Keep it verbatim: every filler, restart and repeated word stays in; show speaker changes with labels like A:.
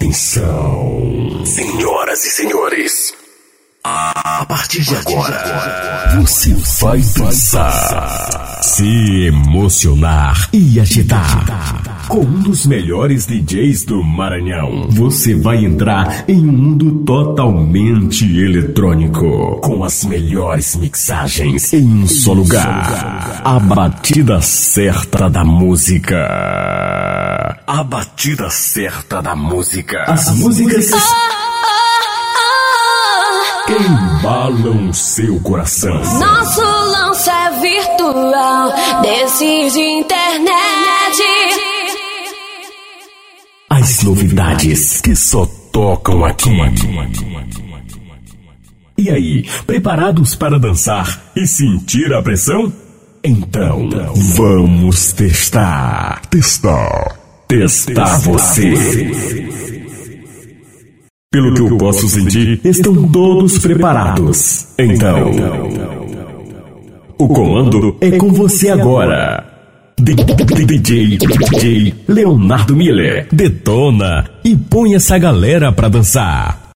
A: Atenção, senhoras e senhores. A partir de agora, você vai dançar, se emocionar e agitar. Com um dos melhores D Js do Maranhão, você vai entrar em um mundo totalmente eletrônico, com as melhores mixagens em um só lugar. A batida certa da música. A batida certa da música. As músicas que embalam seu coração.
B: Nosso lance é virtual, desses de internet.
A: As novidades que só tocam aqui. E aí, preparados para dançar e sentir a pressão? Então, vamos testar. Testar. Testar você. Pelo que eu posso sentir, estão todos preparados. Então, o comando é com você agora. D J, D J Leonardo Miller, detona e põe essa galera pra dançar.